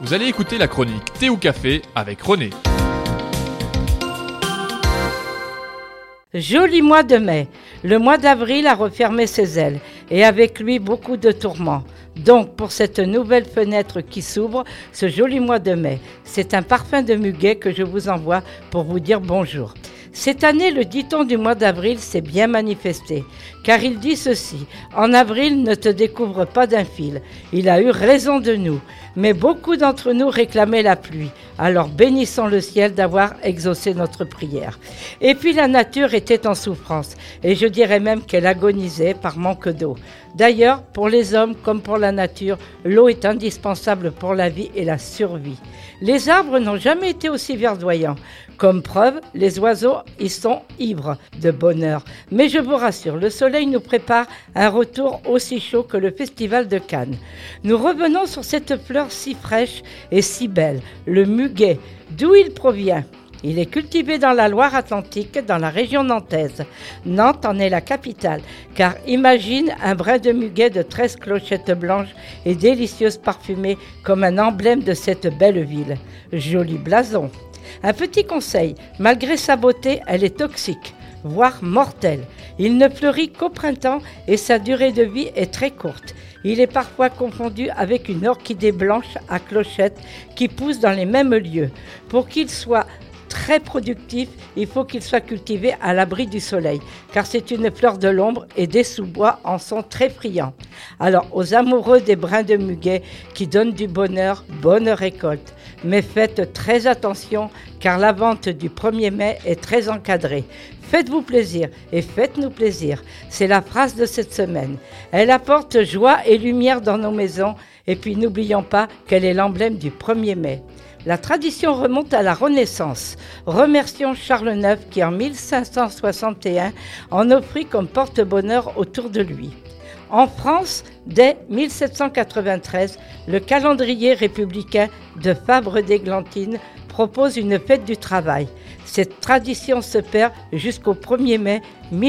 Vous allez écouter la chronique Thé ou Café avec René. Joli mois de mai. Le mois d'avril a refermé ses ailes et avec lui beaucoup de tourments. Donc pour cette nouvelle fenêtre qui s'ouvre, ce joli mois de mai, c'est un parfum de muguet que je vous envoie pour vous dire bonjour. Cette année, le dicton du mois d'avril s'est bien manifesté, car il dit ceci: en avril, ne te découvre pas d'un fil. Il a eu raison de nous, mais beaucoup d'entre nous réclamaient la pluie. Alors bénissons le ciel d'avoir exaucé notre prière. Et puis la nature était en souffrance, et je dirais même qu'elle agonisait par manque d'eau. D'ailleurs, pour les hommes comme pour la nature, l'eau est indispensable pour la vie et la survie. Les arbres n'ont jamais été aussi verdoyants. Comme preuve, les oiseaux y sont ivres de bonheur. Mais je vous rassure, le soleil nous prépare un retour aussi chaud que le festival de Cannes. Nous revenons sur cette fleur si fraîche et si belle, le muguet. D'où il provient ? Il est cultivé dans la Loire-Atlantique, dans la région nantaise. Nantes en est la capitale, car imagine un brin de muguet de 13 clochettes blanches et délicieuses parfumées comme un emblème de cette belle ville. Joli blason. Un petit conseil, malgré sa beauté, elle est toxique, voire mortelle. Il ne fleurit qu'au printemps et sa durée de vie est très courte. Il est parfois confondu avec une orchidée blanche à clochettes qui pousse dans les mêmes lieux. Pour qu'il soit très productif, il faut qu'il soit cultivé à l'abri du soleil, car c'est une fleur de l'ombre et des sous-bois en sont très friands. Alors, aux amoureux des brins de muguet qui donnent du bonheur, bonne récolte. Mais faites très attention, car la vente du 1er mai est très encadrée. Faites-vous plaisir et faites-nous plaisir. C'est la phrase de cette semaine. Elle apporte joie et lumière dans nos maisons, et puis n'oublions pas qu'elle est l'emblème du 1er mai. La tradition remonte à la Renaissance. Remercions Charles IX qui en 1561 en offrit comme porte-bonheur autour de lui. En France, dès 1793, le calendrier républicain de Fabre-d'Églantine propose une fête du travail. Cette tradition se perd jusqu'au 1er mai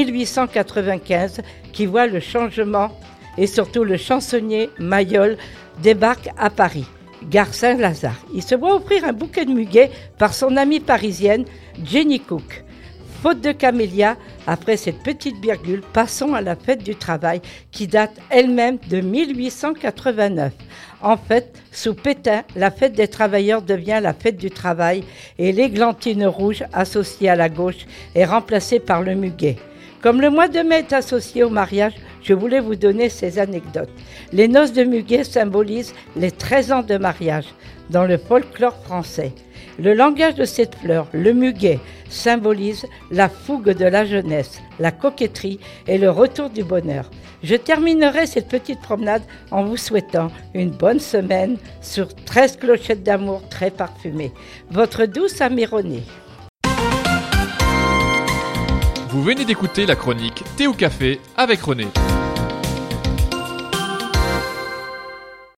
1895 qui voit le changement et surtout le chansonnier Mayol débarque à Paris. Gare Saint-Lazare. Il se voit offrir un bouquet de muguet par son amie parisienne Jenny Cook. Faute de camélia, après cette petite virgule, passons à la fête du travail qui date elle-même de 1889. En fait, sous Pétain, la fête des travailleurs devient la fête du travail et l'églantine rouge associée à la gauche est remplacée par le muguet. Comme le mois de mai est associé au mariage, je voulais vous donner ces anecdotes. Les noces de muguet symbolisent les 13 ans de mariage dans le folklore français. Le langage de cette fleur, le muguet, symbolise la fougue de la jeunesse, la coquetterie et le retour du bonheur. Je terminerai cette petite promenade en vous souhaitant une bonne semaine sur 13 clochettes d'amour très parfumées. Votre douce amie René. Vous venez d'écouter la chronique Thé ou Café avec René.